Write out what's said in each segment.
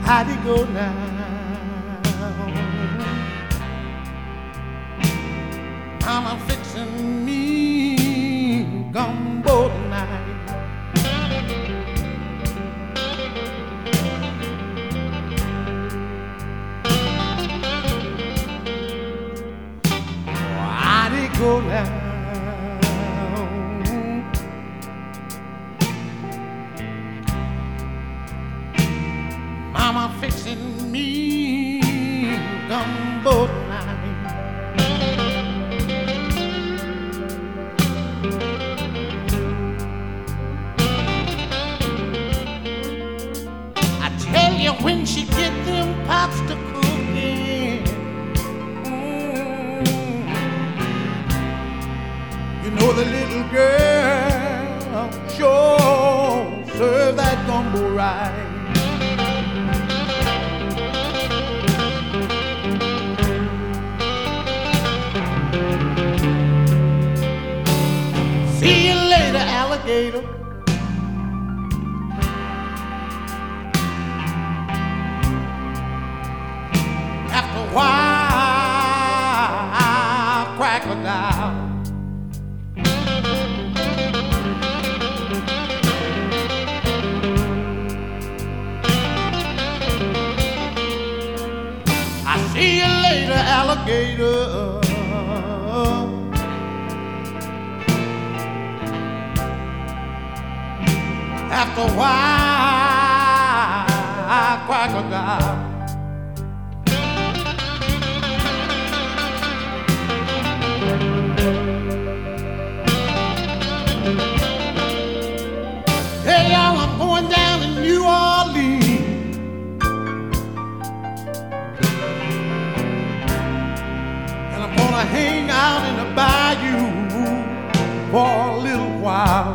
How'd it go now? Mama fixing me gumbo tonight. How'd it go now? Mama fixing me gumbo tonight. I tell you, when she get them pots to cooking, you know the little girl sure serve that gumbo right. See you later, alligator. After a while, crocodile. I see you later, alligator. After a while, crocodile. Hey y'all, I'm going down to New Orleans, and I'm gonna hang out in the bayou for a little while.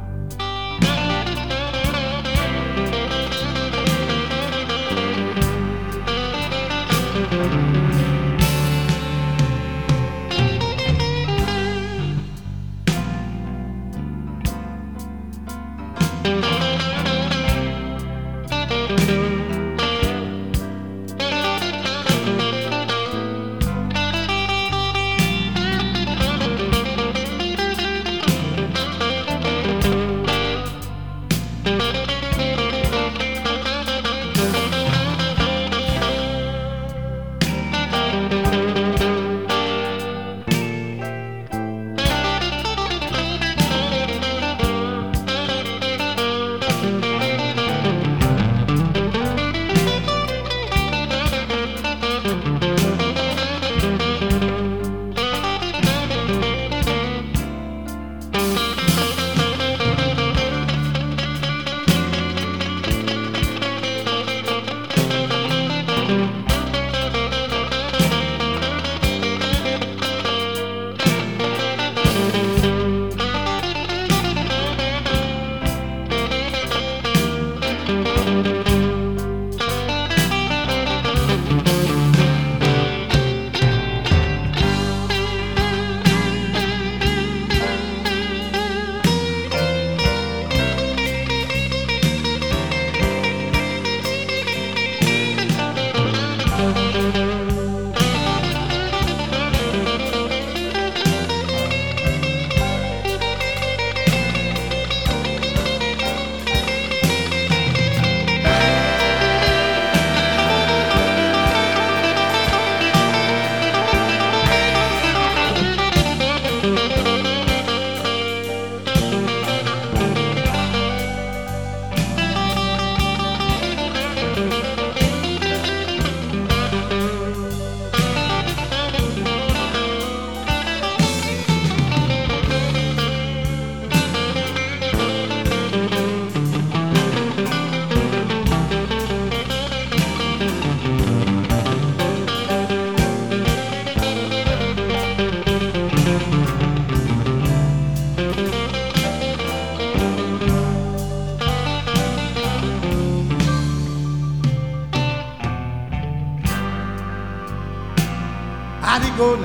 How'd it go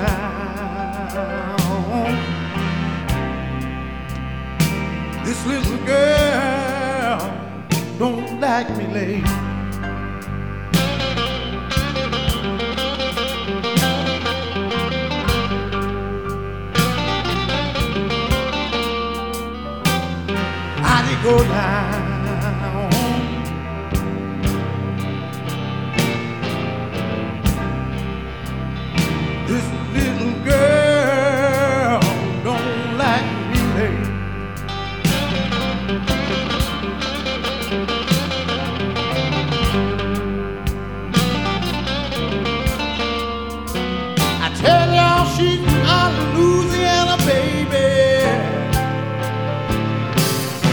now? This little girl don't like me late. she go down. This little girl don't like me late. I tell y'all she's a Louisiana baby,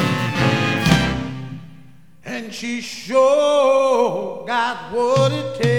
and she sure got what it takes.